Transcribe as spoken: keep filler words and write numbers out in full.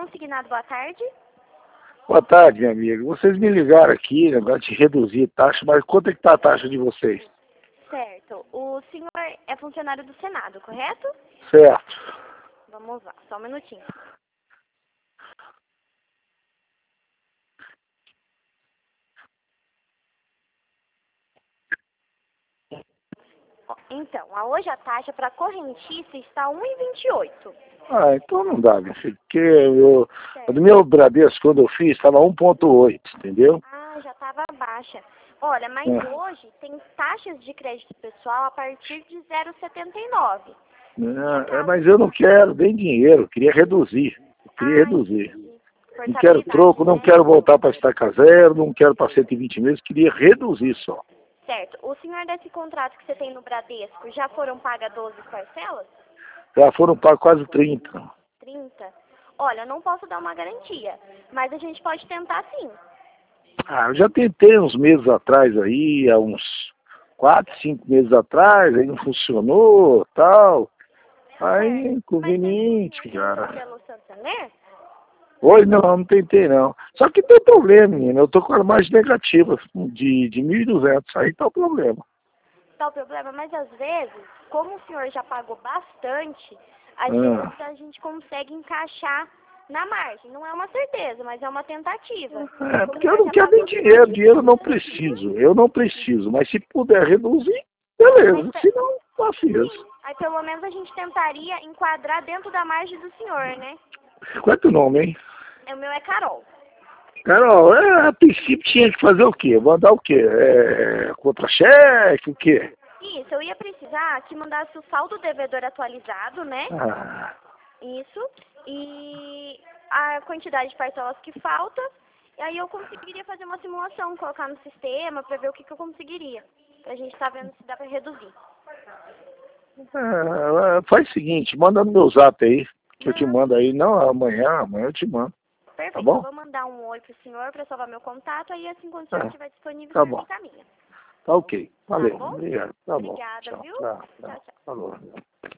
consignado, boa tarde. Boa tarde, minha amiga. Vocês me ligaram aqui, negócio de reduzir taxa, mas quanto é que está a taxa de vocês? Certo. O senhor é funcionário do Senado, correto? Certo. Vamos lá, só um minutinho. Então, a hoje a taxa para correntista está um e vinte e oito. Ah, então não dá, meu filho. Porque eu, do meu Bradesco, quando eu fiz, estava um ponto oito, entendeu? Ah, já estava baixa. Olha, mas É. hoje tem taxas de crédito pessoal a partir de zero vírgula setenta e nove. É, é, mas eu não quero nem dinheiro, eu queria reduzir. Eu queria Ah, reduzir. Não quero portabilidade, troco, não né? quero voltar para estaca zero, não quero para cento e vinte meses, queria reduzir só. Certo. O senhor desse contrato que você tem no Bradesco, já foram pagas doze parcelas? Já foram pagos quase trinta. trinta? Olha, eu não posso dar uma garantia, mas a gente pode tentar sim. Ah, eu já tentei uns meses atrás aí, há uns quatro, cinco meses atrás, aí não funcionou, tal. Aí é Certo. inconveniente, Mas cara. pelo Santander? Hoje não, não tentei não. Só que tem problema, menina. Eu tô com a margem negativa de, de mil e duzentos, aí tá o problema. Tá o problema, mas às vezes, como o senhor já pagou bastante, às Ah. vezes a gente consegue encaixar na margem. Não é uma certeza, mas é uma tentativa. É, Como o porque eu senhor não já quero nem pagou dinheiro, bastante, dinheiro eu não preciso, eu não preciso, mas se puder reduzir, beleza, mas, se não, faço isso. aí pelo menos a gente tentaria enquadrar dentro da margem do senhor, né? Qual é teu nome, hein? O meu é Carol. Carol, é, a princípio tinha que fazer o quê? Mandar o quê? É, contra-cheque, o quê? Isso, eu ia precisar que mandasse o saldo devedor atualizado, né? Ah, Isso. E a quantidade de parcelas que falta. E aí eu conseguiria fazer uma simulação, colocar no sistema para ver o que, que eu conseguiria. Pra gente estar vendo se dá para reduzir. é, faz o seguinte, manda no meu zap aí, que eu te Não, mando aí. Não, amanhã, amanhã eu te mando. perfeito. Tá Eu bom? vou mandar um oi pro senhor para salvar meu contato. Aí assim, quando o senhor Ah, estiver disponível, o tá senhor me bom. encaminha. Tá ok. Tá Valeu. bom? Obrigado. Tá bom. Obrigada, Tchau. viu? Tá, Tchau, tá. tchau. Falou.